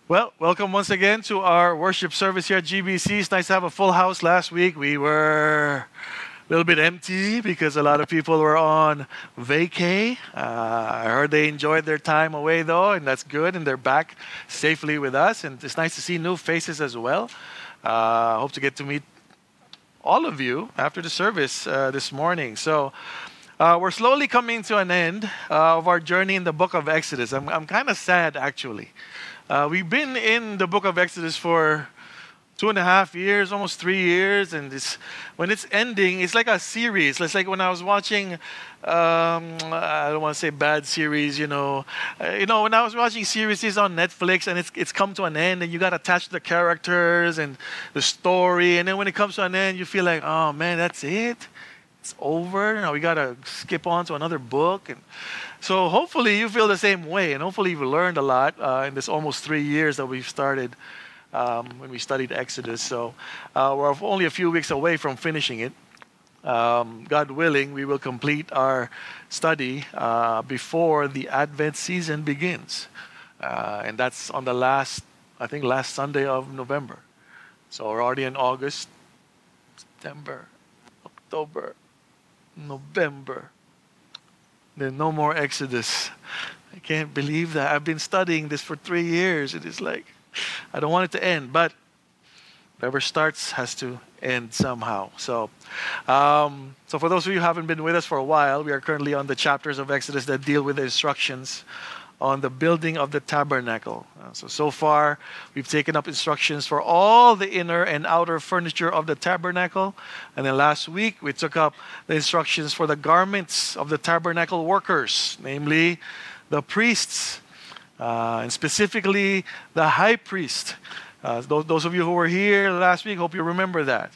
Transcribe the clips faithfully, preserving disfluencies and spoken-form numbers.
Well, welcome once again to our worship service here at G B C. It's nice to have a full house. Last week we were a little bit empty because a lot of people were on vacay. Uh, I heard they enjoyed their time away though, and that's good, and they're back safely with us. And it's nice to see new faces as well. Uh, hope to get to meet all of you after the service uh, this morning. So uh, we're slowly coming to an end uh, of our journey in the book of Exodus. I'm, I'm kind of sad actually. Uh, we've been in the book of Exodus for two and a half years, almost three years, and it's, when it's ending, it's like a series. It's like when I was watching, um, I don't want to say bad series, you know, uh, you know, when I was watching series on Netflix and it's it's come to an end, and you got attached to the characters and the story, and then when it comes to an end, you feel like, oh man, that's it. It's over. Now we gotta skip on to another book, and so hopefully you feel the same way, and hopefully you've learned a lot uh, in this almost three years that we've started um, when we studied Exodus. So uh, we're only a few weeks away from finishing it. Um, God willing, we will complete our study uh, before the Advent season begins, uh, and that's on the last, I think, last Sunday of November. So we're already in August, September, October, November. Then no more Exodus. I can't believe that. I've been studying this for three years. It is like, I don't want it to end, but whatever starts has to end somehow. So, um, so for those of you who haven't been with us for a while, we are currently on the chapters of Exodus that deal with the instructions on the building of the tabernacle. Uh, so, so far, we've taken up instructions for all the inner and outer furniture of the tabernacle. And then last week, we took up the instructions for the garments of the tabernacle workers, namely the priests, uh, and specifically the high priest. Uh, those, those of you who were here last week, hope you remember that.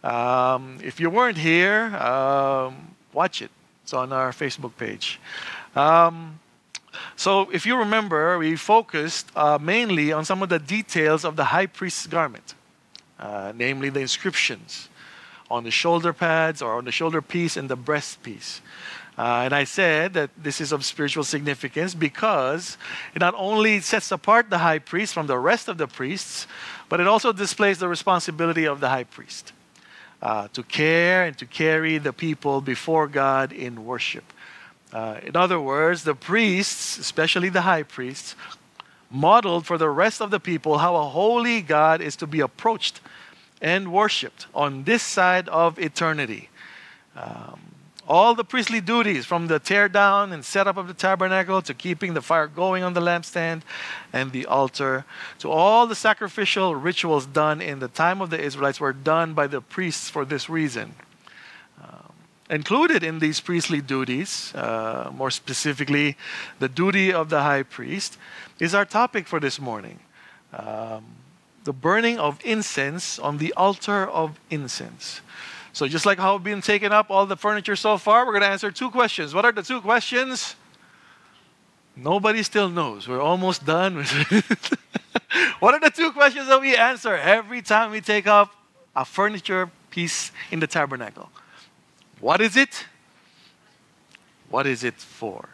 Um, if you weren't here, um, watch it. It's on our Facebook page. Um, So, if you remember, we focused uh, mainly on some of the details of the high priest's garment, uh, namely the inscriptions on the shoulder pads or on the shoulder piece and the breast piece. Uh, and I said that this is of spiritual significance because it not only sets apart the high priest from the rest of the priests, but it also displays the responsibility of the high priest uh, to care and to carry the people before God in worship. Uh, in other words, the priests, especially the high priests, modeled for the rest of the people how a holy God is to be approached and worshipped on this side of eternity. Um, all the priestly duties, from the tear down and setup of the tabernacle to keeping the fire going on the lampstand and the altar, to all the sacrificial rituals done in the time of the Israelites, were done by the priests for this reason. Included in these priestly duties, uh, more specifically, the duty of the high priest, is our topic for this morning. Um, the burning of incense on the altar of incense. So just like how we've been taking up all the furniture so far, we're going to answer two questions. What are the two questions? Nobody still knows. We're almost done with it. What are the two questions that we answer every time we take up a furniture piece in the tabernacle? What is it? What is it for?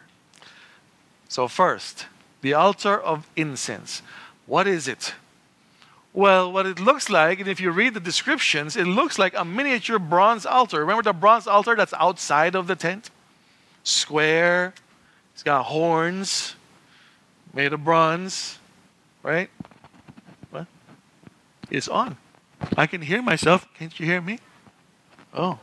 So first, the altar of incense. What is it? Well, what it looks like, and if you read the descriptions, it looks like a miniature bronze altar. Remember the bronze altar that's outside of the tent? Square. It's got horns made of bronze, right? What? It's on. I can hear myself. Can't you hear me? Oh.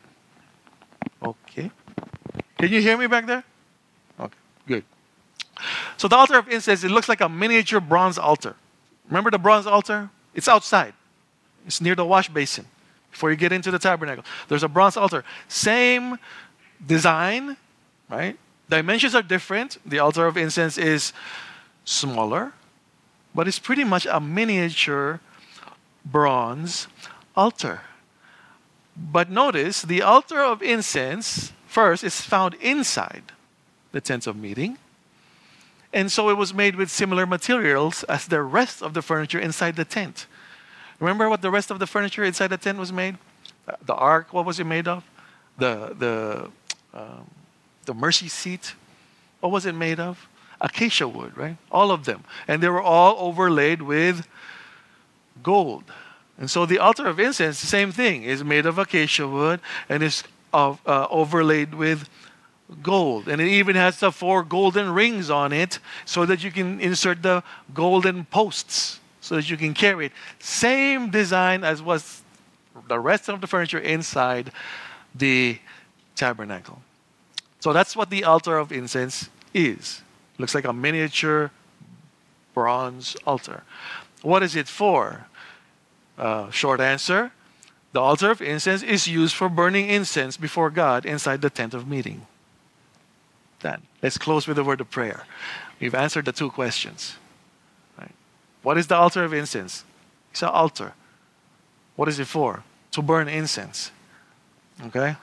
Okay. Can you hear me back there? Okay, good. So the altar of incense, it looks like a miniature bronze altar. Remember the bronze altar? It's outside. It's near the wash basin before you get into the tabernacle. There's a bronze altar. Same design, right? Dimensions are different. The altar of incense is smaller, but it's pretty much a miniature bronze altar. But notice, the altar of incense, first, is found inside the tent of meeting. And so it was made with similar materials as the rest of the furniture inside the tent. Remember what the rest of the furniture inside the tent was made? The ark, what was it made of? The, the, um, the mercy seat, what was it made of? acacia wood, right? All of them. And they were all overlaid with gold. And so the altar of incense, the same thing, is made of acacia wood and is of, uh, overlaid with gold. And it even has the four golden rings on it so that you can insert the golden posts so that you can carry it. Same design as was the rest of the furniture inside the tabernacle. So that's what the altar of incense is. Looks like a miniature bronze altar. What is it for? Uh, short answer, the altar of incense is used for burning incense before God inside the tent of meeting. Then, let's close with a word of prayer. We've answered the two questions. Right? What is the altar of incense? It's an altar. What is it for? To burn incense. Okay?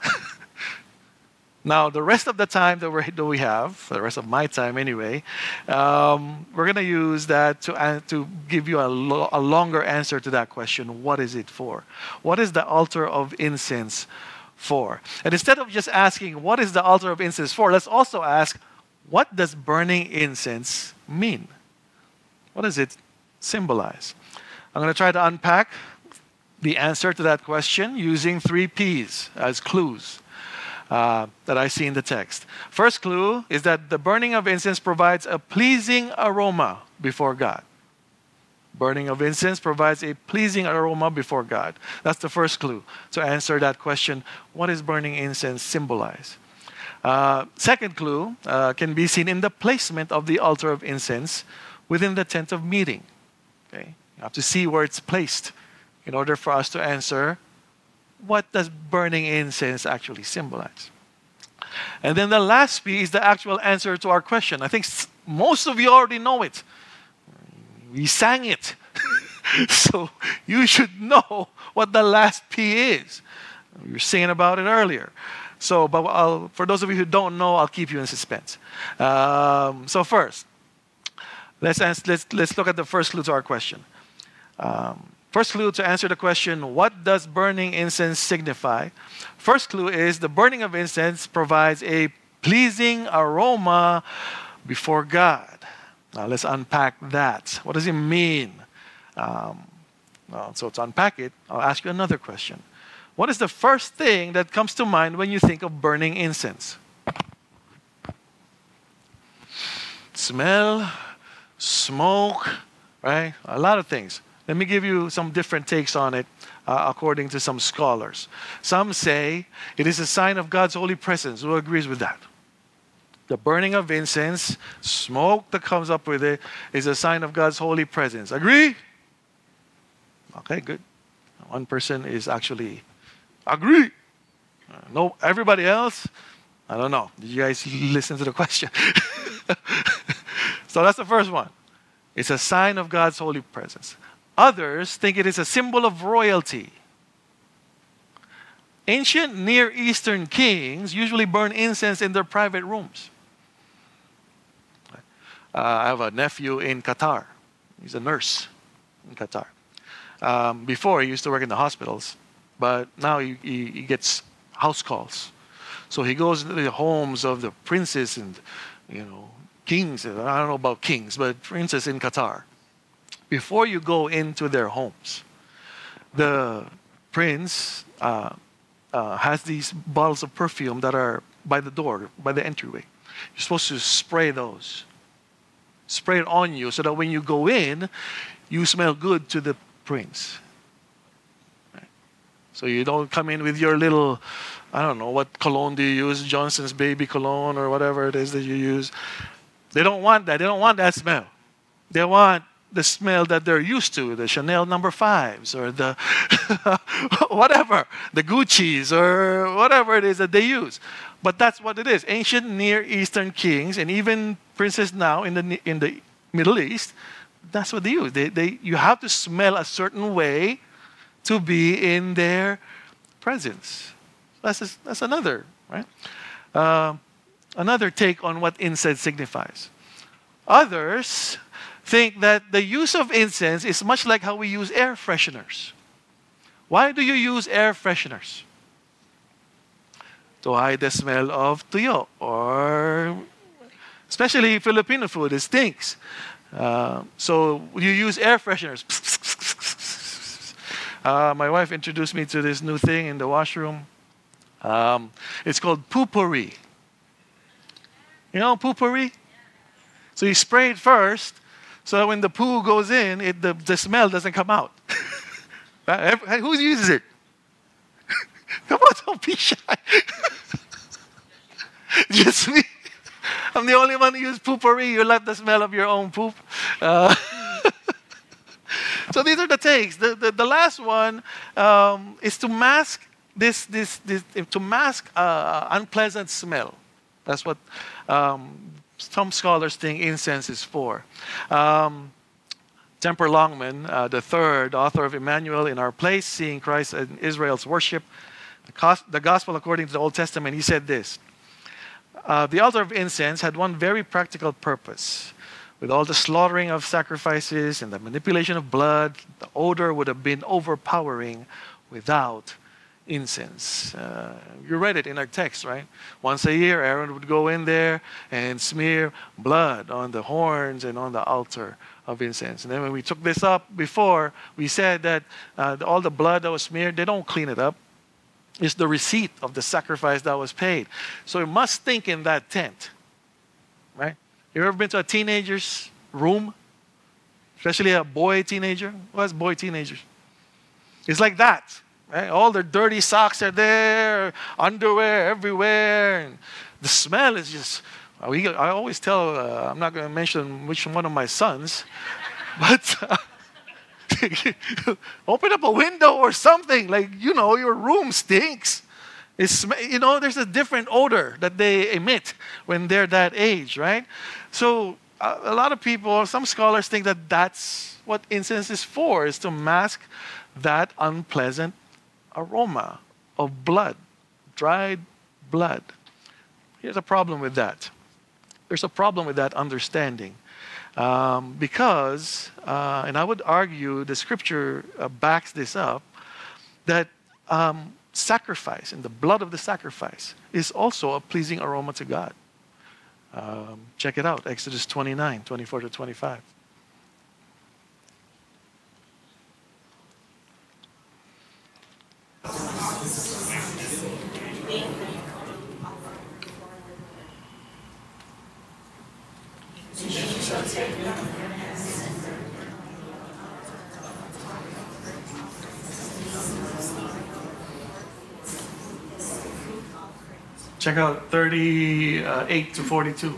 Now, the rest of the time that, we're, that we have, for the rest of my time anyway, um, we're going to use that to, uh, to give you a, lo- a longer answer to that question. What is it for? What is the altar of incense for? And instead of just asking, what is the altar of incense for? Let's also ask, what does burning incense mean? What does it symbolize? I'm going to try to unpack the answer to that question using three P's as clues. Uh, that I see in the text. First clue is that the burning of incense provides a pleasing aroma before God. Burning of incense provides a pleasing aroma before God. That's the first clue to answer that question. What does burning incense symbolize? Uh, second clue uh, can be seen in the placement of the altar of incense within the tent of meeting. Okay? You have to see where it's placed in order for us to answer, what does burning incense actually symbolize? And then the last P is the actual answer to our question. I think most of you already know it. We sang it. So you should know what the last P is. We were singing about it earlier. So, but I'll, for those of you who don't know, I'll keep you in suspense. Um, so first, let's, answer, let's, let's look at the first clue to our question. Um, First clue to answer the question, what does burning incense signify? First clue is the burning of incense provides a pleasing aroma before God. Now let's unpack that. What does it mean? Um, well, so to unpack it, I'll ask you another question. What is the first thing that comes to mind when you think of burning incense? Smell, smoke, right? A lot of things. Let me give you some different takes on it uh, according to some scholars. Some say it is a sign of God's holy presence. Who agrees with that? The burning of incense, smoke that comes up with it, is a sign of God's holy presence. Agree? Okay, good. One person is actually agree. Uh, no, everybody else, I don't know. Did you guys listen to the question? So that's the first one. It's a sign of God's holy presence. Others think it is a symbol of royalty. Ancient Near Eastern kings usually burn incense in their private rooms. Uh, I have a nephew in Qatar. He's a nurse in Qatar. Um, before, he used to work in the hospitals, but now he, he, he gets house calls. So he goes into the homes of the princes and, you know, kings. I don't know about kings, but princes in Qatar. Before you go into their homes, the prince uh, uh, has these bottles of perfume that are by the door, by the entryway. You're supposed to spray those. Spray it on you so that when you go in, you smell good to the prince. Right? So you don't come in with your little, I don't know, what cologne do you use? Johnson's baby cologne or whatever it is that you use. They don't want that. They don't want that smell. They want the smell that they're used to, the Chanel number fives or the whatever, the Gucci's or whatever it is that they use. But that's what it is. Ancient Near Eastern kings and even princes now in the in the Middle East, that's what they use. They, they, you have to smell a certain way to be in their presence. That's, just, that's another, right? Uh, another take on what incense signifies. Others think that the use of incense is much like how we use air fresheners. Why do you use air fresheners? To hide the smell of tuyo or Especially Filipino food, it stinks. Uh, so you use air fresheners. Uh, my wife introduced me to this new thing in the washroom. Um, it's called poo-pourri. You know poo-pourri? So you spray it first, so that when the poo goes in, it, the, the smell doesn't come out. Who uses it? Come on, don't be shy. Just me. I'm the only one who uses poo-pourri. You love the smell of your own poop. Uh, so these are the takes. The, the, the last one um, is to mask this, this, this, to mask uh, unpleasant smell. That's what um, some scholars think incense is for. Um, Temper Longman, uh, the third author of Emmanuel in Our Place, Seeing Christ in Israel's Worship, the, cos- the Gospel according to the Old Testament, he said this. Uh, the altar of incense had one very practical purpose. With all the slaughtering of sacrifices and the manipulation of blood, the odor would have been overpowering without incense. Uh, you read it in our text, right? Once a year, Aaron would go in there and smear blood on the horns and on the altar of incense. And then when we took this up before, we said that uh, all the blood that was smeared, they don't clean it up. It's the receipt of the sacrifice that was paid. So it must stink in that tent, right? You ever been to a teenager's room? Especially a boy teenager? What's boy teenagers? It's like that. Right? All their dirty socks are there, underwear everywhere. And the smell is just, we, I always tell, uh, I'm not going to mention which one of my sons, but uh, open up a window or something. Like, you know, your room stinks. It's, you know, there's a different odor that they emit when they're that age, right? So uh, a lot of people, some scholars think that that's what incense is for, is to mask that unpleasant aroma of blood, dried blood. Here's a problem with that. There's a problem with that understanding. Um, because, uh, and I would argue the scripture uh, backs this up, that um, sacrifice and the blood of the sacrifice is also a pleasing aroma to God. Um, check it out, Exodus twenty-nine, twenty-four to twenty-five. Check out thirty-eight to forty-two.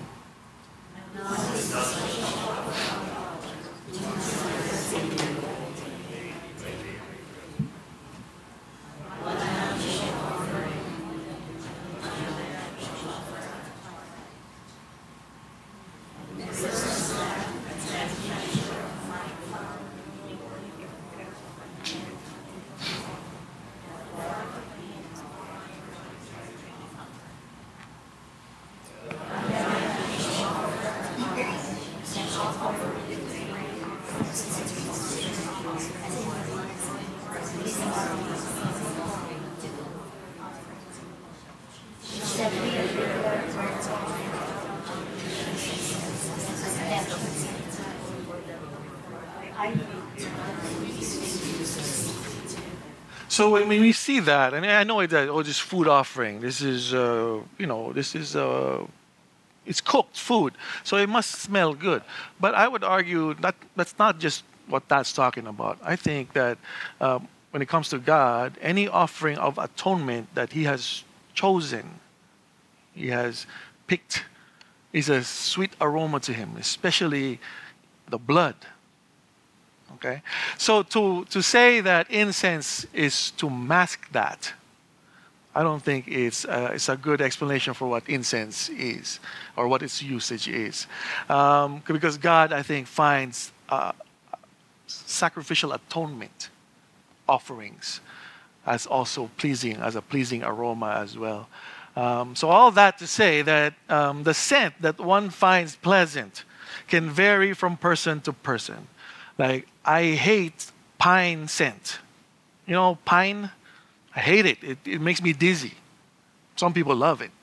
So when we see that, and I know that, oh, this food offering, this is, uh, you know, this is, uh, it's cooked food, so it must smell good. But I would argue that that's not just what that's talking about. I think that um, when it comes to God, any offering of atonement that He has chosen, He has picked, is a sweet aroma to Him, especially the blood. Okay? So to, to say that incense is to mask that, I don't think it's, uh, it's a good explanation for what incense is or what its usage is. Um, because God, I think, finds uh, sacrificial atonement offerings as also pleasing, as a pleasing aroma as well. Um, so all that to say that um, the scent that one finds pleasant can vary from person to person. Like, I hate pine scent. You know, pine, I hate it. It, it makes me dizzy. Some people love it,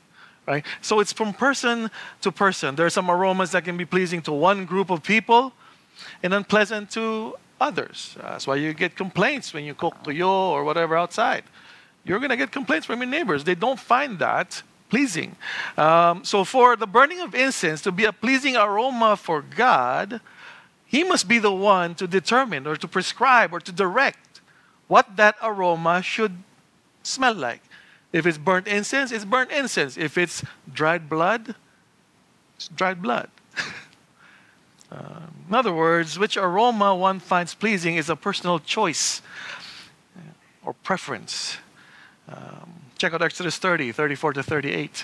right? So it's from person to person. There are some aromas that can be pleasing to one group of people and unpleasant to others. That's why you get complaints when you cook tuyo or whatever outside. You're going to get complaints from your neighbors. They don't find that pleasing. Um, so for the burning of incense to be a pleasing aroma for God, He must be the one to determine or to prescribe or to direct what that aroma should smell like. If it's burnt incense, it's burnt incense. If it's dried blood, it's dried blood. um, in other words, which aroma one finds pleasing is a personal choice or preference. Um, check out Exodus thirty, thirty-four to thirty-eight.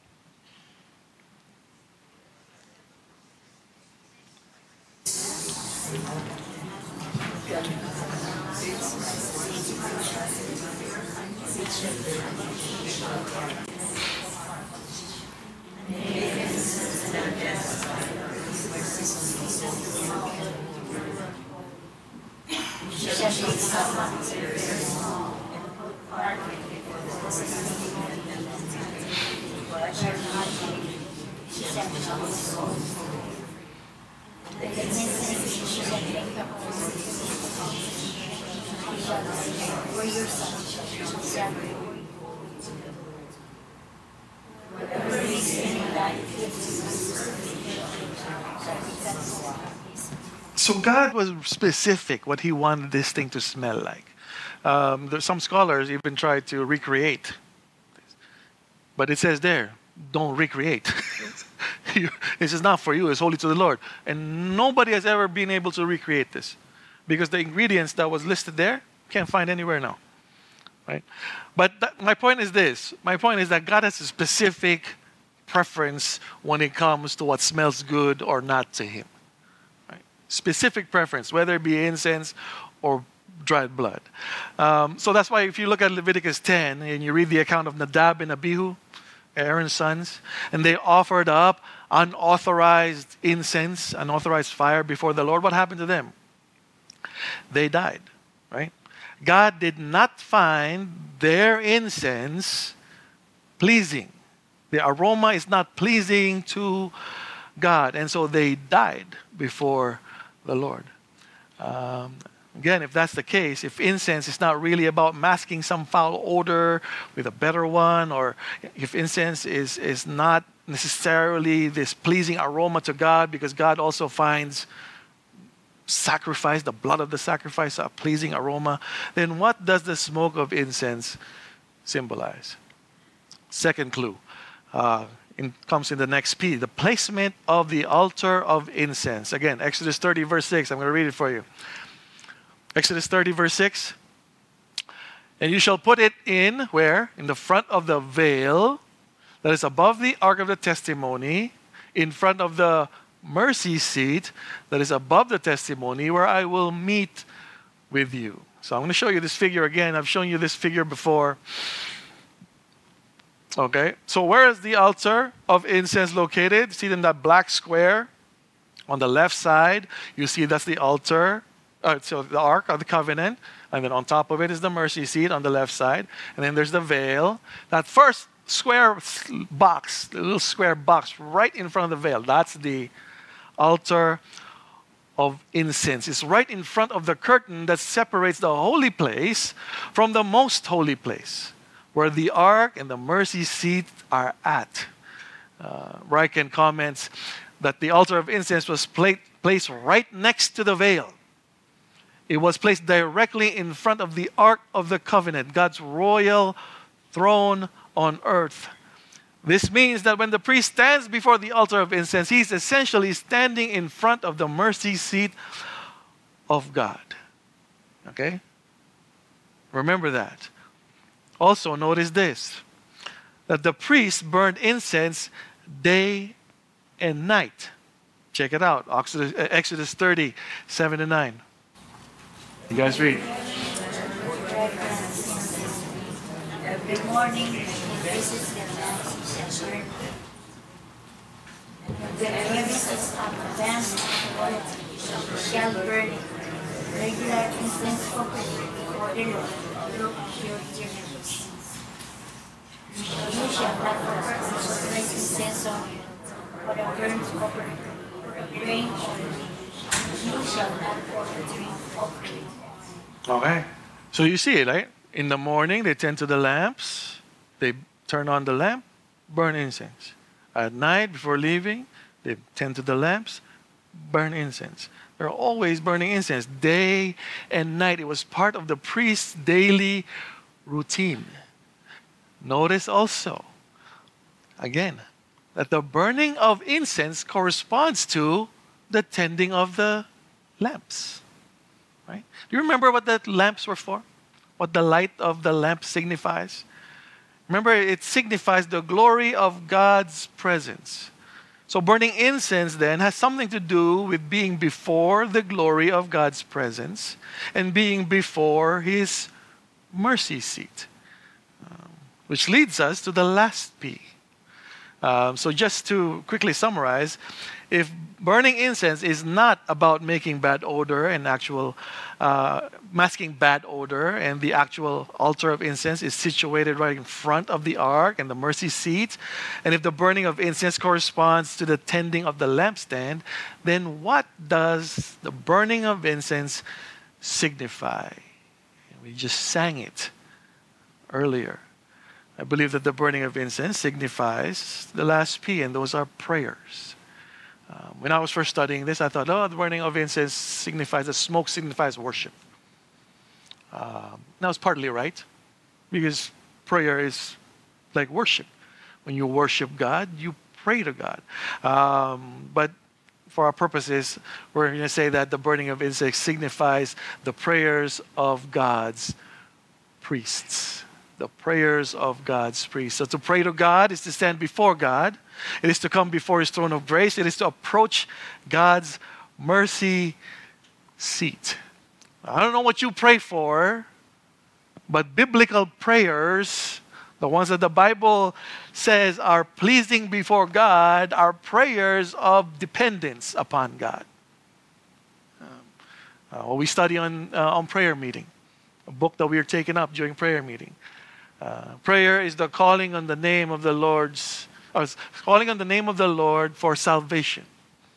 So God was specific what He wanted this thing to smell like. Um, there's some scholars even tried to recreate. But it says there, don't recreate. This is not for you, it's holy to the Lord. And nobody has ever been able to recreate this. Because the ingredients that was listed there, can't find anywhere now. Right? But that, my point is this. My point is that God has a specific preference when it comes to what smells good or not to Him. Right? Specific preference, whether it be incense or dried blood. Um, so that's why if you look at Leviticus ten and you read the account of Nadab and Abihu, Aaron's sons, and they offered up unauthorized incense, unauthorized fire before the Lord, what happened to them? They died, right? God did not find their incense pleasing. The aroma is not pleasing to God, and so they died before the Lord. Um, Again, if that's the case, if incense is not really about masking some foul odor with a better one, or if incense is, is not necessarily this pleasing aroma to God, because God also finds sacrifice, the blood of the sacrifice, a pleasing aroma, then what does the smoke of incense symbolize? Second clue uh, in, comes in the next P, the placement of the altar of incense. Again, Exodus thirty, verse six. I'm going to read it for you. Exodus thirty, verse six. And you shall put it in, where? In the front of the veil that is above the ark of the testimony, in front of the mercy seat that is above the testimony, where I will meet with you. So I'm going to show you this figure again. I've shown you this figure before. Okay, so where is the altar of incense located? See it in that black square on the left side. You see that's the altar. Uh, so the Ark of the Covenant, and then on top of it is the mercy seat on the left side, and then there's the veil. That first square box, the little square box right in front of the veil, that's the altar of incense. It's right in front of the curtain that separates the holy place from the most holy place, where the Ark and the mercy seat are at. Uh, Ryken comments that the altar of incense was pla- placed right next to the veil. It was placed directly in front of the Ark of the Covenant, God's royal throne on earth. This means that when the priest stands before the altar of incense, he's essentially standing in front of the mercy seat of God. Okay? Remember that. Also, notice this, that the priest burned incense day and night. Check it out, Exodus, Exodus thirty, seven to nine. You guys read. Every morning, this is the Lord. The premises of the band shall burn regular incense offering before the Lord through your generations. You shall not place incense on or the burnt offering, grain offering. You shall not offer drink offering. Okay. So you see it, right? In the morning, they tend to the lamps. They turn on the lamp, burn incense. At night, before leaving, they tend to the lamps, burn incense. They're always burning incense, day and night. It was part of the priest's daily routine. Notice also, again, that the burning of incense corresponds to the tending of the lamps. Right? Do you remember what the lamps were for? What the light of the lamp signifies? Remember, it signifies the glory of God's presence. So burning incense then has something to do with being before the glory of God's presence and being before His mercy seat. Um, which leads us to the last P. Um, so just to quickly summarize, if burning incense is not about making bad odor and actual uh, masking bad odor, and the actual altar of incense is situated right in front of the ark and the mercy seat, and if the burning of incense corresponds to the tending of the lampstand, then what does the burning of incense signify? We just sang it earlier. I believe that the burning of incense signifies the last P, and those are prayers. Um, when I was first studying this, I thought, oh, the burning of incense signifies, the smoke signifies worship. Um, that was partly right, because prayer is like worship. When you worship God, you pray to God. Um, but for our purposes, we're going to say that the burning of incense signifies the prayers of God's priests. The prayers of God's priests. So to pray to God is to stand before God. It is to come before His throne of grace. It is to approach God's mercy seat. I don't know what you pray for, but biblical prayers, the ones that the Bible says are pleasing before God, are prayers of dependence upon God. Um, uh, what we study on, uh, on prayer meeting, a book that we are taking up during prayer meeting. Uh, prayer is the calling on the name of the Lord's, or calling on the name of the Lord for salvation.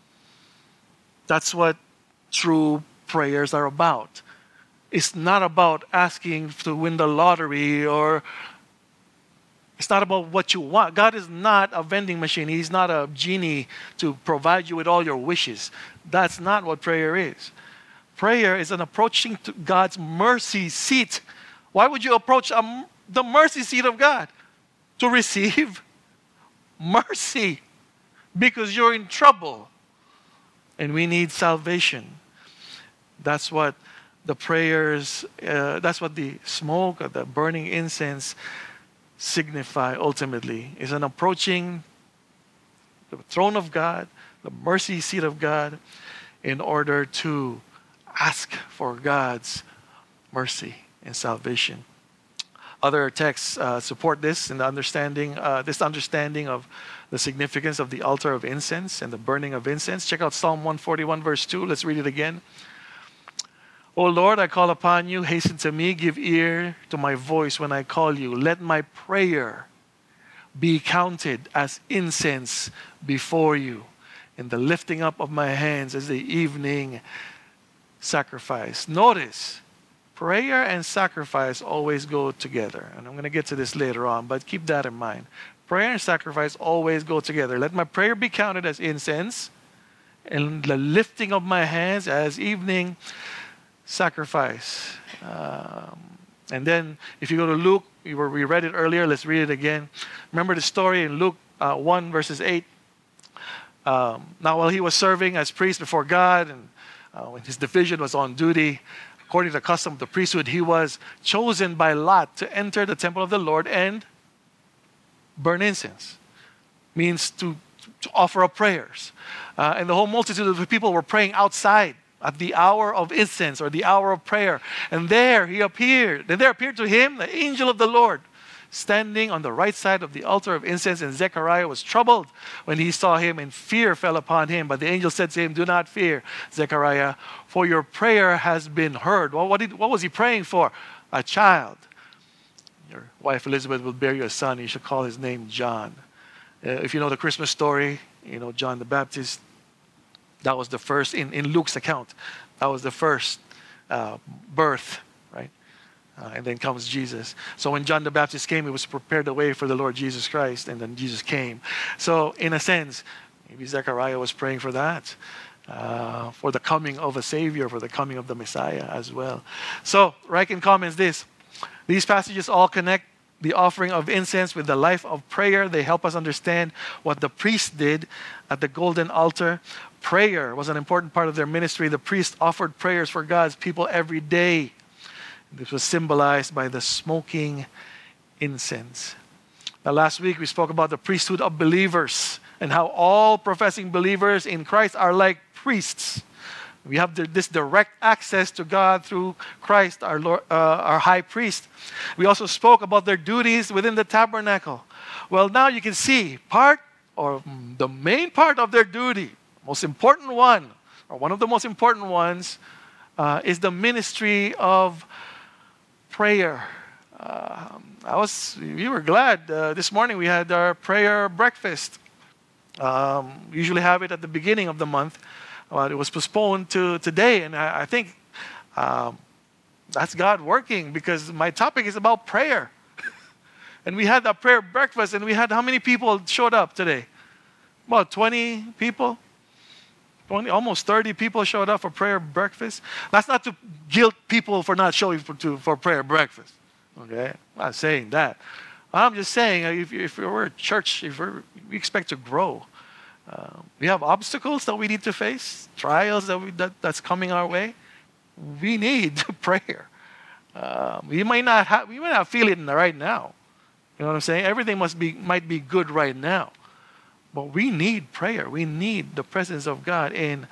That's what true prayers are about. It's not about asking to win the lottery, or it's not about what you want. God is not a vending machine. He's not a genie to provide you with all your wishes. That's not what prayer is. Prayer is an approaching to God's mercy seat. Why would you approach a, the mercy seat of God? To receive mercy, because you're in trouble and we need salvation. That's what the prayers, uh, that's what the smoke or the burning incense signify ultimately, is an approaching the throne of God, the mercy seat of God, in order to ask for God's mercy and salvation. Other texts uh, support this in the understanding, uh, this understanding of the significance of the altar of incense and the burning of incense. Check out Psalm one forty-one, verse two. Let's read it again. O Lord, I call upon you. Hasten to me. Give ear to my voice when I call you. Let my prayer be counted as incense before you, in the lifting up of my hands as the evening sacrifice. Notice, prayer and sacrifice always go together. And I'm going to get to this later on, but keep that in mind. Prayer and sacrifice always go together. Let my prayer be counted as incense, and the lifting of my hands as evening sacrifice. Um, and then, if you go to Luke, we, were, we read it earlier, let's read it again. Remember the story in Luke uh, one, verses eight. Um, now, while he was serving as priest before God, and uh, when his division was on duty, according to the custom of the priesthood, he was chosen by lot to enter the temple of the Lord and burn incense. Means to, to offer up prayers. Uh, and the whole multitude of the people were praying outside at the hour of incense, or the hour of prayer. And there he appeared. And there appeared to him the angel of the Lord, standing on the right side of the altar of incense. And Zechariah was troubled when he saw him, and fear fell upon him. But the angel said to him, do not fear, Zechariah, for your prayer has been heard. Well, what, did, what was he praying for? A child. your wife Elizabeth will bear you a son. You should call his name John. Uh, if you know the Christmas story, you know John the Baptist. That was the first, in, in Luke's account, that was the first uh, birth, right? Uh, and then comes Jesus. So when John the Baptist came, he was prepared the way for the Lord Jesus Christ, and then Jesus came. So in a sense, maybe Zechariah was praying for that, uh, for the coming of a Savior, for the coming of the Messiah as well. So Riken comments this: these passages all connect the offering of incense with the life of prayer. They help us understand what the priest did at the golden altar. Prayer was an important part of their ministry. The priest offered prayers for God's people every day. This was symbolized by the smoking incense. Now, last week we spoke about the priesthood of believers and how all professing believers in Christ are like priests. We have this direct access to God through Christ, our Lord, uh, our high priest. We also spoke about their duties within the tabernacle. Well, now you can see part, or the main part of their duty, most important one, or one of the most important ones, uh, is the ministry of prayer. Uh, I was, we were glad uh, this morning we had our prayer breakfast. Um, we usually have it at the beginning of the month. Well, it was postponed to today, and I, I think um, that's God working, because my topic is about prayer. And we had that prayer breakfast, and we had how many people showed up today? About twenty people? twenty, almost thirty people showed up for prayer breakfast. That's not to guilt people for not showing for, to, for prayer breakfast. Okay? I'm not saying that. I'm just saying, if, if we're a church, if we're, we expect to grow. Uh, we have obstacles that we need to face, trials that, we, that that's coming our way. We need prayer. Uh, we might not have, we might not feel it right now. You know what I'm saying? Everything must be might be good right now, but we need prayer. We need the presence of God in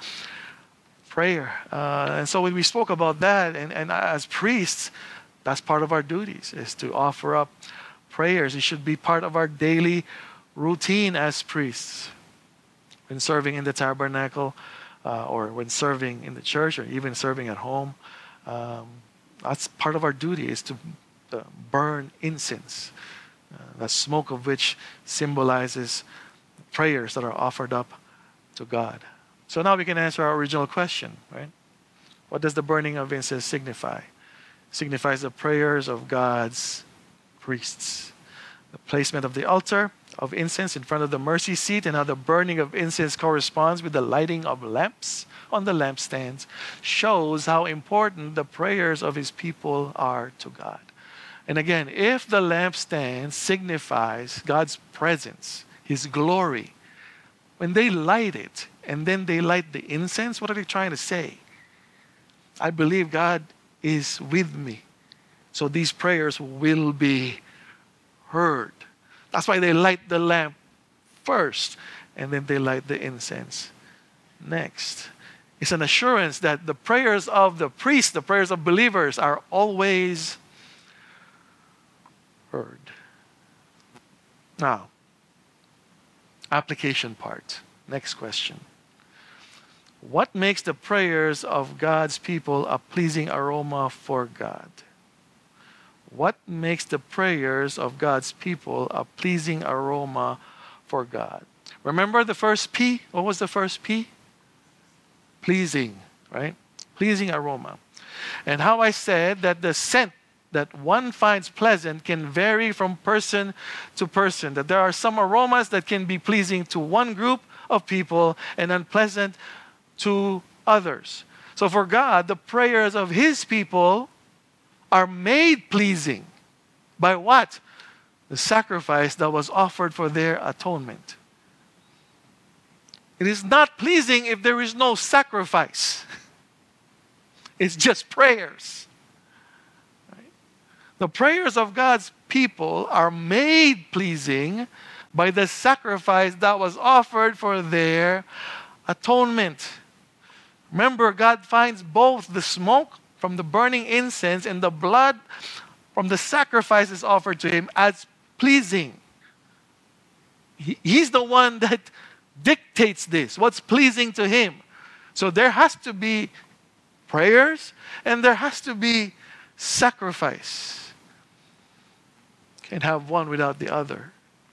prayer. Uh, and so when we spoke about that, and, and as priests, that's part of our duties, is to offer up prayers. It should be part of our daily routine as priests. When serving in the tabernacle, uh, or when serving in the church, or even serving at home, um, that's part of our duty, is to uh, burn incense, uh, the smoke of which symbolizes prayers that are offered up to God. So now we can answer our original question, right? What does the burning of incense signify? It signifies the prayers of God's priests. The placement of the altar of incense in front of the mercy seat, and how the burning of incense corresponds with the lighting of lamps on the lampstands, shows how important the prayers of his people are to God. And again, if the lampstand signifies God's presence, his glory, when they light it and then they light the incense, what are they trying to say? I believe God is with me, so these prayers will be heard. That's why they light the lamp first, and then they light the incense next. It's an assurance that the prayers of the priest, the prayers of believers, are always heard. Now, application part. Next question. What makes the prayers of God's people a pleasing aroma for God? What makes the prayers of God's people a pleasing aroma for God? Remember the first P? What was the first P? Pleasing, right? Pleasing aroma. And how I said that the scent that one finds pleasant can vary from person to person. That there are some aromas that can be pleasing to one group of people and unpleasant to others. So for God, the prayers of his people are made pleasing by what? The sacrifice that was offered for their atonement. It is not pleasing if there is no sacrifice. It's just prayers. Right? The prayers of God's people are made pleasing by the sacrifice that was offered for their atonement. Remember, God finds both the smoke from the burning incense and the blood from the sacrifices offered to him as pleasing. He, he's the one that dictates this, what's pleasing to him. So there has to be prayers and there has to be sacrifice. can have one without the other.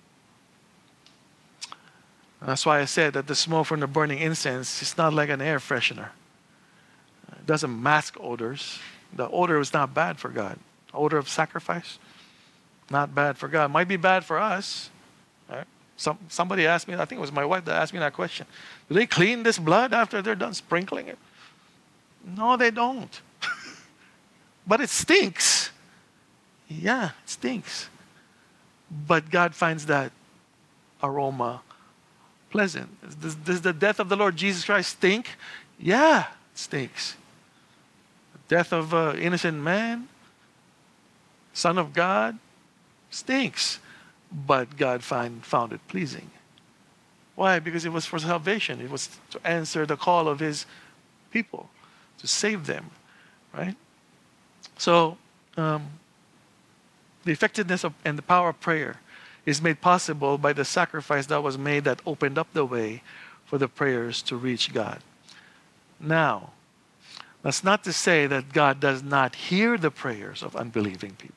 And that's why I said that the smoke from the burning incense is not like an air freshener. It doesn't mask odors. The odor is not bad for God. Odor of sacrifice, not bad for God. Might be bad for us. Right? Some, somebody asked me, I think it was my wife that asked me that question. Do they clean this blood after they're done sprinkling it? No, they don't. But it stinks. Yeah, it stinks. But God finds that aroma pleasant. Does, does the death of the Lord Jesus Christ stink? Yeah, it stinks. The death of an innocent man, Son of God, stinks. But God find, found it pleasing. Why? Because it was for salvation. It was to answer the call of His people, to save them, right? So, um, the effectiveness of, and the power of prayer is made possible by the sacrifice that was made that opened up the way for the prayers to reach God. Now, that's not to say that God does not hear the prayers of unbelieving people.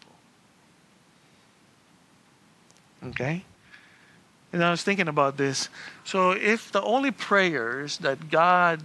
Okay? And I was thinking about this. So if the only prayers that God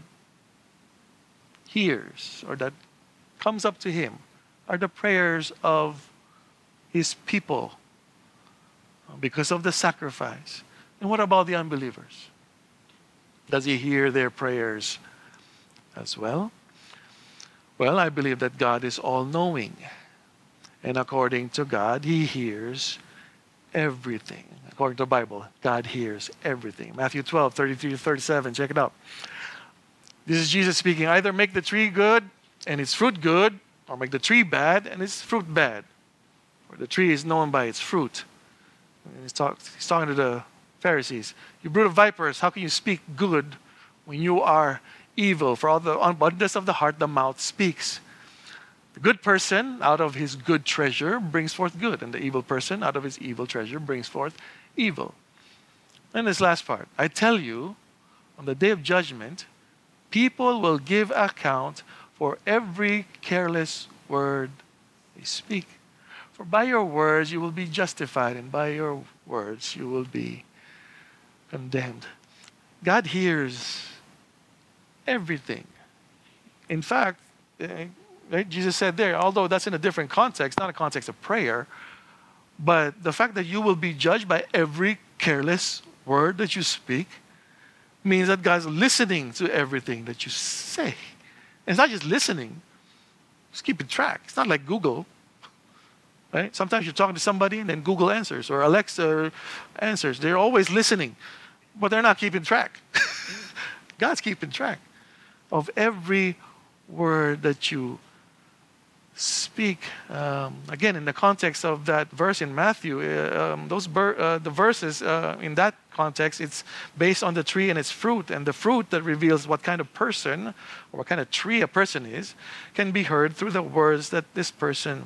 hears or that comes up to Him are the prayers of His people because of the sacrifice, and what about the unbelievers? Does He hear their prayers as well? Well, I believe that God is all-knowing. And according to God, He hears everything. According to the Bible, God hears everything. Matthew twelve, thirty-three to thirty-seven, check it out. This is Jesus speaking. Either make the tree good and its fruit good, or make the tree bad and its fruit bad. For the tree is known by its fruit. And he's, talk, he's talking to the Pharisees. You brood of vipers, how can you speak good when you are evil? For all the abundance of the heart, the mouth speaks. The good person, out of his good treasure, brings forth good. And the evil person, out of his evil treasure, brings forth evil. And this last part. I tell you, on the day of judgment, people will give account for every careless word they speak. For by your words you will be justified, and by your words you will be condemned. God hears everything. In fact, right, Jesus said there, although that's in a different context, not a context of prayer, but the fact that you will be judged by every careless word that you speak means that God's listening to everything that you say. And it's not just listening, just keeping track. It's not like Google. Right? Sometimes you're talking to somebody and then Google answers or Alexa answers. They're always listening, but they're not keeping track. God's keeping track of every word that you speak. Um, again, in the context of that verse in Matthew, uh, um, those ber- uh, the verses uh, in that context, it's based on the tree and its fruit. And the fruit that reveals what kind of person or what kind of tree a person is can be heard through the words that this person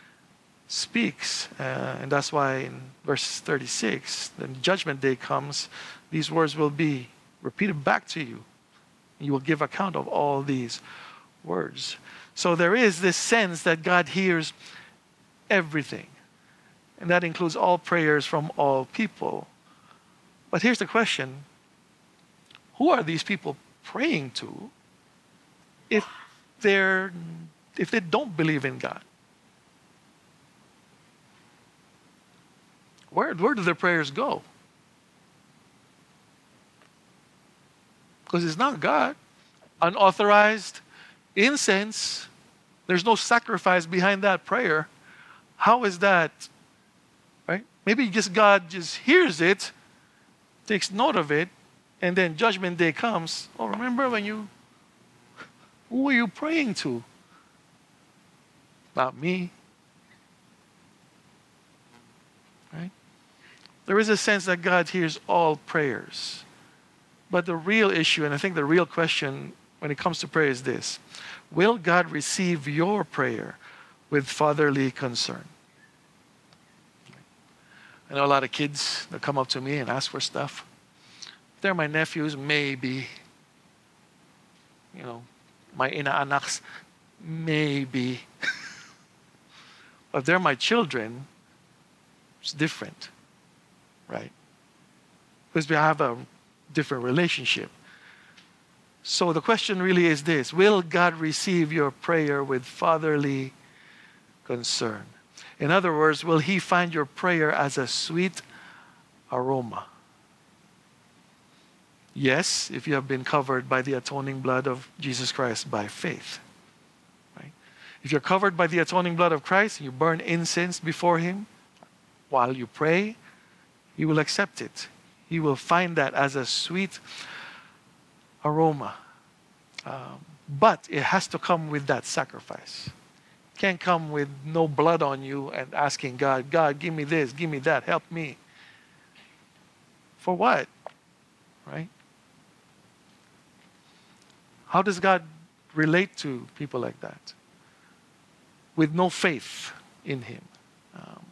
speaks. Uh, and that's why in verse thirty-six, when judgment day comes, these words will be repeated back to you. You will give account of all these words. So there is this sense that God hears everything. And that includes all prayers from all people. But here's the question. Who are these people praying to if they're if they don't believe in God? Where, where do their prayers go? Because it's not God. Unauthorized incense. There's no sacrifice behind that prayer. How is that? Right? Maybe just God just hears it, takes note of it, and then judgment day comes. Oh, remember when you, who were you praying to? Not me. Right? There is a sense that God hears all prayers. But the real issue, and I think the real question when it comes to prayer is this. Will God receive your prayer with fatherly concern? I know a lot of kids that come up to me and ask for stuff. If they're my nephews, maybe. You know, my inaanaks, maybe. But if they're my children, It's different, right? Because we have a different relationship. So the question really is this: will God receive your prayer with fatherly concern? In other words, will He find your prayer as a sweet aroma? Yes, if you have been covered by the atoning blood of Jesus Christ by faith. Right? If you're covered by the atoning blood of Christ, you burn incense before Him while you pray, He will accept it. He will find that as a sweet aroma. Um, but it has to come with that sacrifice. It can't come with no blood on you and asking God, God, give me this, give me that, help me. For what? Right? How does God relate to people like that? With no faith in Him. Um,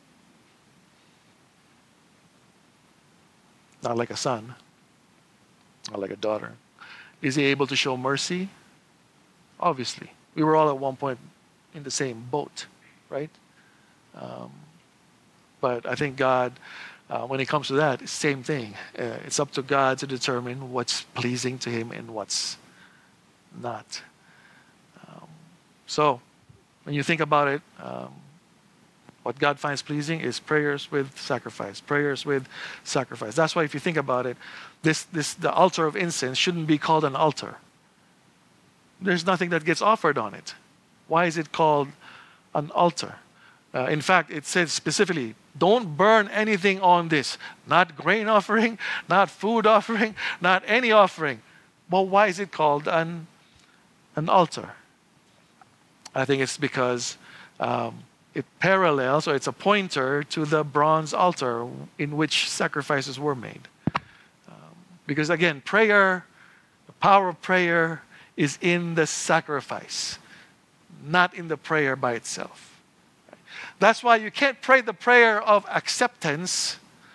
not like a son, not like a daughter. Is He able to show mercy? Obviously. We were all at one point in the same boat, right? Um, but I think God, uh, when it comes to that, it's the same thing. Uh, it's up to God to determine what's pleasing to Him and what's not. Um, so, when you think about it, um, what God finds pleasing is prayers with sacrifice. Prayers with sacrifice. That's why if you think about it, this, this the altar of incense shouldn't be called an altar. There's nothing that gets offered on it. Why is it called an altar? Uh, in fact, it says specifically, don't burn anything on this. Not grain offering, not food offering, not any offering. Well, why is it called an, an altar? I think it's because um, it parallels, or it's a pointer to the bronze altar in which sacrifices were made. Um, because again, prayer, the power of prayer is in the sacrifice, not in the prayer by itself. That's why you can't pray the prayer of acceptance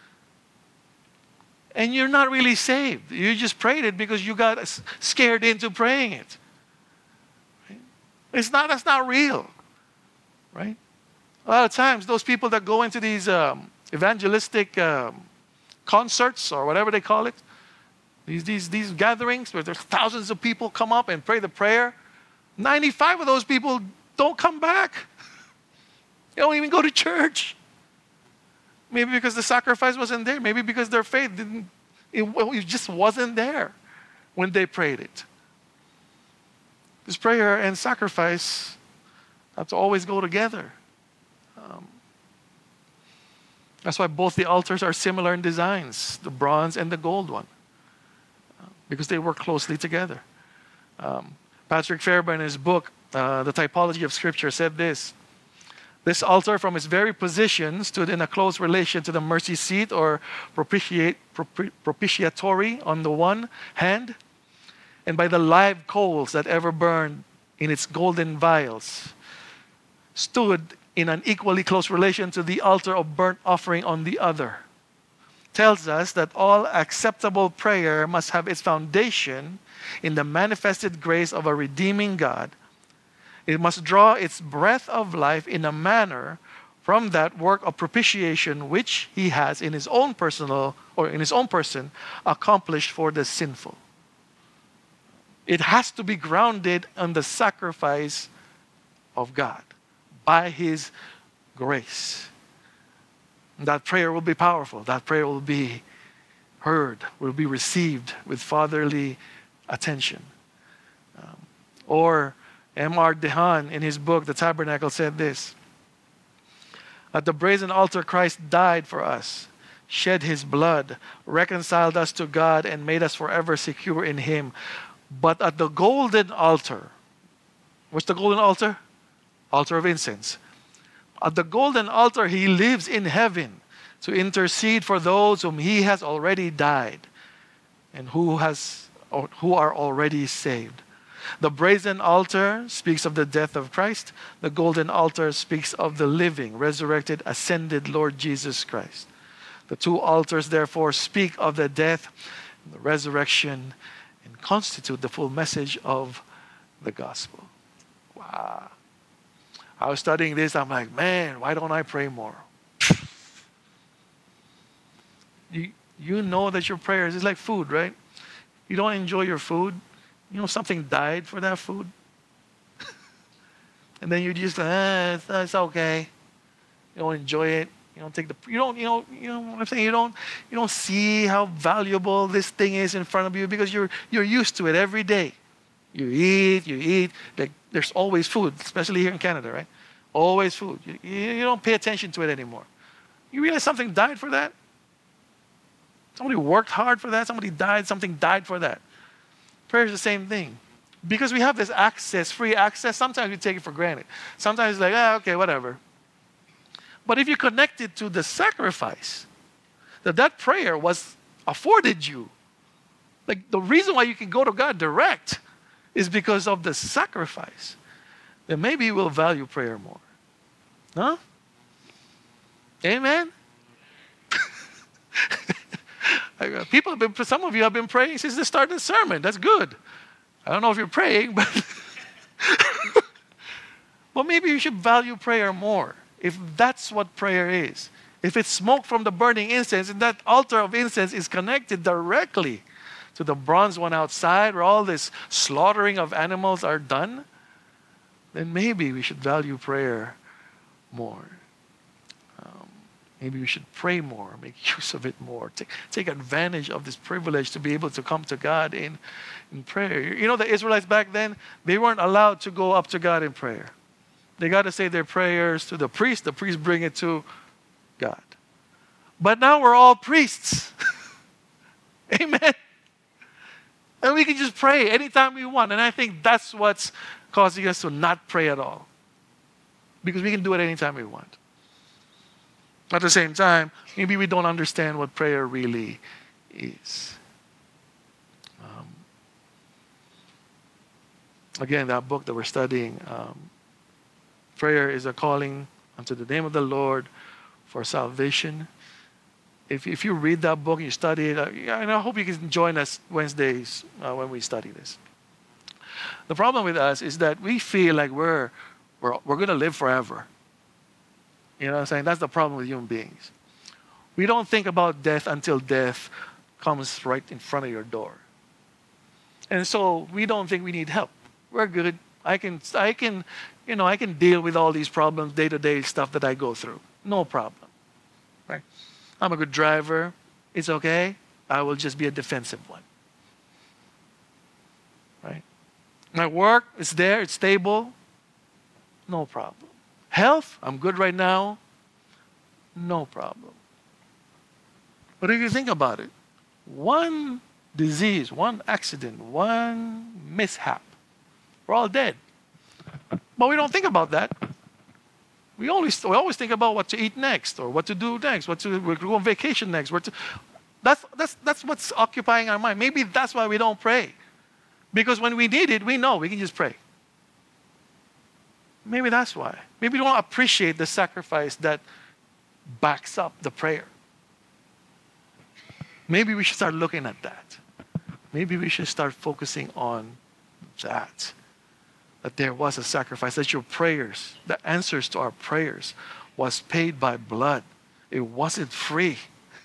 and you're not really saved. You just prayed it because you got scared into praying it. It's not, that's not real, right? A lot of times, those people that go into these um, evangelistic um, concerts or whatever they call it, these, these, these gatherings where there's thousands of people come up and pray the prayer, ninety-five of those people don't come back. They don't even go to church. Maybe because the sacrifice wasn't there. Maybe because their faith didn't, it, it just wasn't there when they prayed it. This prayer and sacrifice have to always go together. Um, that's why both the altars are similar in designs, the bronze and the gold one, uh, because they work closely together. Um, Patrick Fairbairn, in his book, uh, The Typology of Scripture, said this: this altar, from its very position, stood in a close relation to the mercy seat or propitiate, propi- propitiatory on the one hand, and by the live coals that ever burned in its golden vials, stood in an equally close relation to the altar of burnt offering on the other. Tells us that all acceptable prayer must have its foundation in the manifested grace of a redeeming God. It must draw its breath of life in a manner from that work of propitiation which He has in His own personal or in His own person accomplished for the sinful. It has to be grounded on the sacrifice of God by His grace. That prayer will be powerful. That prayer will be heard, will be received with fatherly attention. Um, or M R Dehan, in his book, The Tabernacle, said this: at the brazen altar, Christ died for us, shed His blood, reconciled us to God, and made us forever secure in Him. But at the golden altar, what's the golden altar? Altar of incense. At the golden altar, He lives in heaven to intercede for those whom He has already died and who has or who are already saved. The brazen altar speaks of the death of Christ. The golden altar speaks of the living, resurrected, ascended Lord Jesus Christ. The two altars, therefore, speak of the death and the resurrection and constitute the full message of the gospel. Wow. I was studying this. I'm like, man, why don't I pray more? you, you know that your prayers is like food, right? You don't enjoy your food. You know something died for that food. And then you just, ah, it's, it's okay. You don't enjoy it. You don't take the, you don't, you know, you know what I'm saying? You don't, you don't see how valuable this thing is in front of you because you're, you're used to it every day. You eat, you eat. Like there's always food, especially here in Canada, right? Always food. You, you don't pay attention to it anymore. You realize something died for that? Somebody worked hard for that. Somebody died. Something died for that. Prayer is the same thing. Because we have this access, free access, sometimes we take it for granted. Sometimes it's like, ah, okay, whatever. But if you connect it to the sacrifice, that that prayer was afforded you, like the reason why you can go to God direct is because of the sacrifice, then maybe you will value prayer more. Huh? Amen? People have been, some of you have been praying since the start of the sermon. That's good. I don't know if you're praying, but well, maybe you should value prayer more if that's what prayer is. If it's smoke from the burning incense and that altar of incense is connected directly to the bronze one outside where all this slaughtering of animals are done, then maybe we should value prayer more. Um, maybe we should pray more, make use of it more, take, take advantage of this privilege to be able to come to God in, in prayer. You know, the Israelites back then, they weren't allowed to go up to God in prayer. They got to say their prayers to the priest. The priest bring it to God. But now we're all priests. Amen. And we can just pray anytime we want. And I think that's what's causing us to not pray at all. Because we can do it anytime we want. At the same time, maybe we don't understand what prayer really is. Um, again, that book that we're studying, um, prayer is a calling unto the name of the Lord for salvation. If, if you read that book and you study it, uh, and I hope you can join us Wednesdays uh, when we study this. The problem with us is that we feel like we're, we're, we're going to live forever. You know what I'm saying? That's the problem with human beings. We don't think about death until death comes right in front of your door. And so we don't think we need help. We're good. I can, I can, you know, I can deal with all these problems, day-to-day stuff that I go through. No problem. Right? I'm a good driver. It's okay. I will just be a defensive one. Right? My work is there. It's stable. No problem. Health, I'm good right now. No problem. But if you think about it, one disease, one accident, one mishap, we're all dead. But we don't think about that. We always, we always think about what to eat next, or what to do next, what to we're go on vacation next. Where to, that's, that's, that's what's occupying our mind. Maybe that's why we don't pray. Because when we need it, we know we can just pray. Maybe that's why. Maybe we don't appreciate the sacrifice that backs up the prayer. Maybe we should start looking at that. Maybe we should start focusing on that. That there was a sacrifice, that your prayers, the answers to our prayers, was paid by blood. It wasn't free.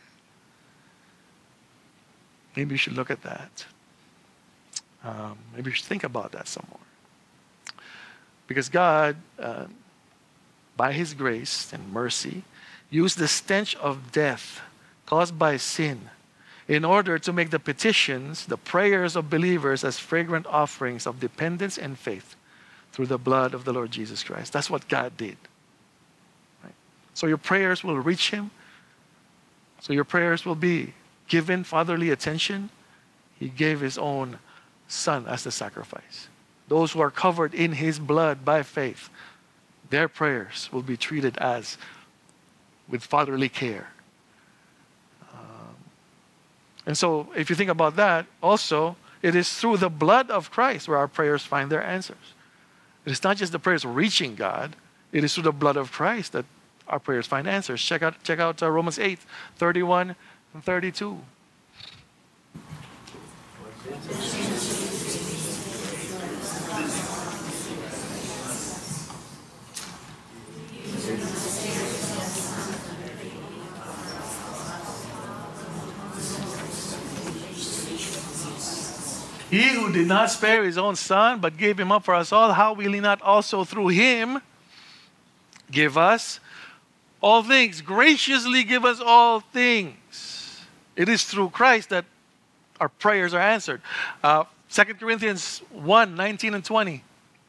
Maybe you should look at that. Um, maybe you should think about that some more. Because God, uh, by His grace and mercy, used the stench of death caused by sin in order to make the petitions, the prayers of believers as fragrant offerings of dependence and faith through the blood of the Lord Jesus Christ. That's what God did. Right? So your prayers will reach Him. So your prayers will be given fatherly attention. He gave His own Son as the sacrifice. Those who are covered in His blood by faith, their prayers will be treated as with fatherly care. Um, and so if you think about that, also, it is through the blood of Christ where our prayers find their answers. It is not just the prayers reaching God, it is through the blood of Christ that our prayers find answers. Check out, check out uh, Romans eight, thirty-one and thirty-two. He who did not spare his own son, but gave him up for us all, how will he not also through him give us all things? Graciously give us all things. It is through Christ that our prayers are answered. Uh, Second Corinthians one, nineteen and twenty.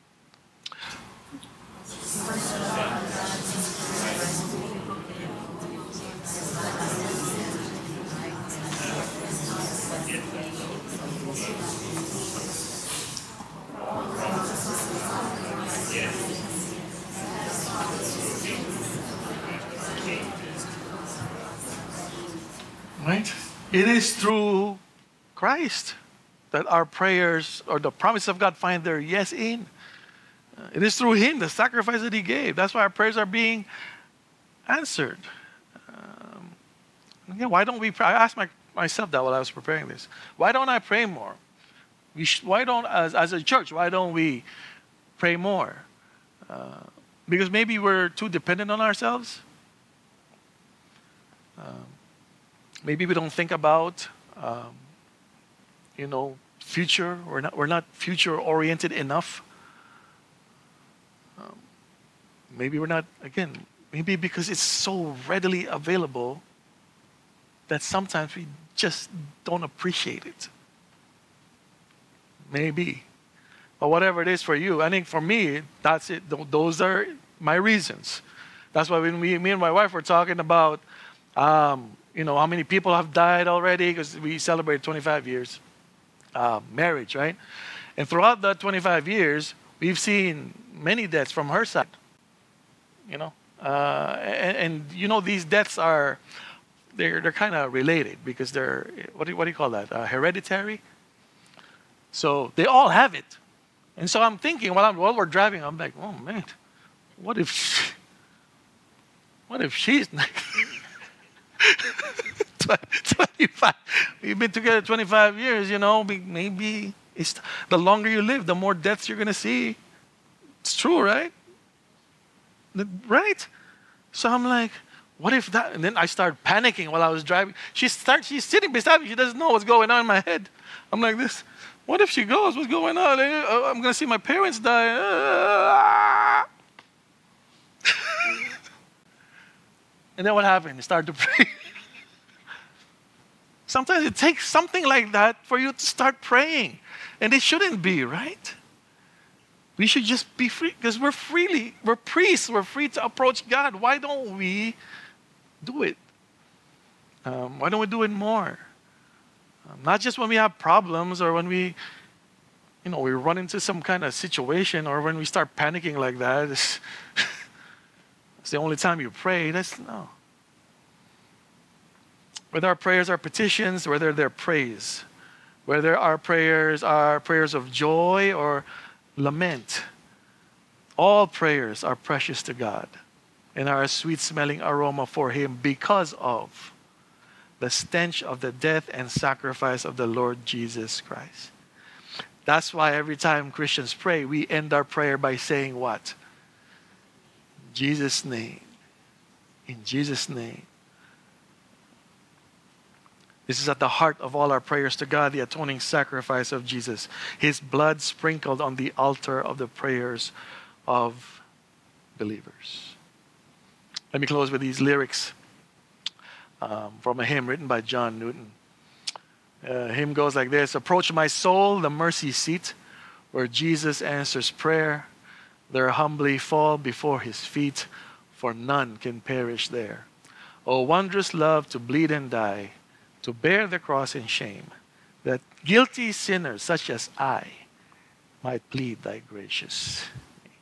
Right? It is through Christ that our prayers or the promise of God find their yes in. Uh, it is through Him, the sacrifice that He gave. That's why our prayers are being answered. Um, yeah, why don't we pray? I asked my, myself that while I was preparing this. Why don't I pray more? We sh- why don't, as, as a church, why don't we pray more? Uh, because maybe we're too dependent on ourselves. Um, maybe we don't think about, um, you know, future. We're not, we're not future-oriented enough. Um, maybe we're not, again, maybe because it's so readily available that sometimes we just don't appreciate it. Maybe. But whatever it is for you, I think for me, that's it. Th- those are my reasons. That's why when we, me and my wife were talking about, um, you know, how many people have died already, because we celebrated twenty-five years uh, marriage, right? And throughout the twenty-five years, we've seen many deaths from her side, you know. Uh, and, and, you know, these deaths are, they're, they're kind of related because they're, what do, what do you call that, uh, hereditary? So they all have it. And so I'm thinking, while, I'm, while we're driving, I'm like, oh, man, what if, she, what if she's twenty-five? We've been together twenty-five years, you know, maybe it's, the longer you live, the more deaths you're going to see. It's true, right? Right? So I'm like, what if that? And then I start panicking while I was driving. She starts, she's sitting beside me. She doesn't know what's going on in my head. I'm like this. What if she goes? What's going on? I'm going to see my parents die. And then what happened? I started to pray. Sometimes it takes something like that for you to start praying. And it shouldn't be, right? We should just be free because we're freely, we're priests, we're free to approach God. Why don't we do it? Um, why don't we do it more? Um, not just when we have problems or when we, you know, we run into some kind of situation or when we start panicking like that. It's, it's the only time you pray. That's no. Whether our prayers are petitions, whether they're praise, whether our prayers are prayers of joy or lament, all prayers are precious to God and are a sweet-smelling aroma for Him because of the stench of the death and sacrifice of the Lord Jesus Christ. That's why every time Christians pray, we end our prayer by saying what? In Jesus' name. In Jesus' name. This is at the heart of all our prayers to God, the atoning sacrifice of Jesus. His blood sprinkled on the altar of the prayers of believers. Let me close with these lyrics um, from a hymn written by John Newton. Uh, hymn goes like this. Approach my soul, the mercy seat, where Jesus answers prayer. There humbly fall before His feet, for none can perish there. O wondrous love to bleed and die, to bear the cross in shame, that guilty sinners such as I might plead thy gracious name.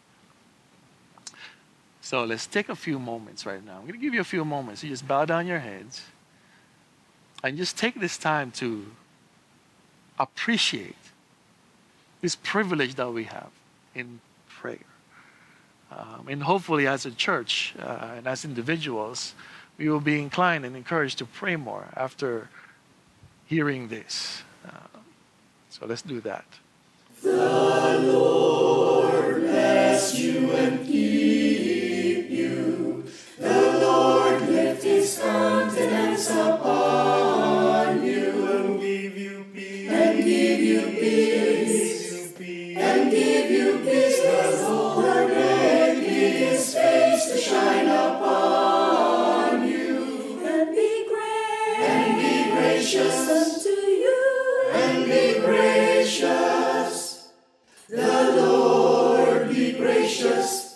So let's take a few moments right now. I'm going to give you a few moments. You just bow down your heads and just take this time to appreciate this privilege that we have in prayer. Um, and hopefully as a church uh, and as individuals, we will be inclined and encouraged to pray more after hearing this. Uh, so let's do that. The Lord bless you and keep you. The Lord lift His countenance upon you and give you peace. And give you peace. give you peace, the Lord make his face to shine upon you, and be great, and be gracious unto you, and be gracious. The Lord be gracious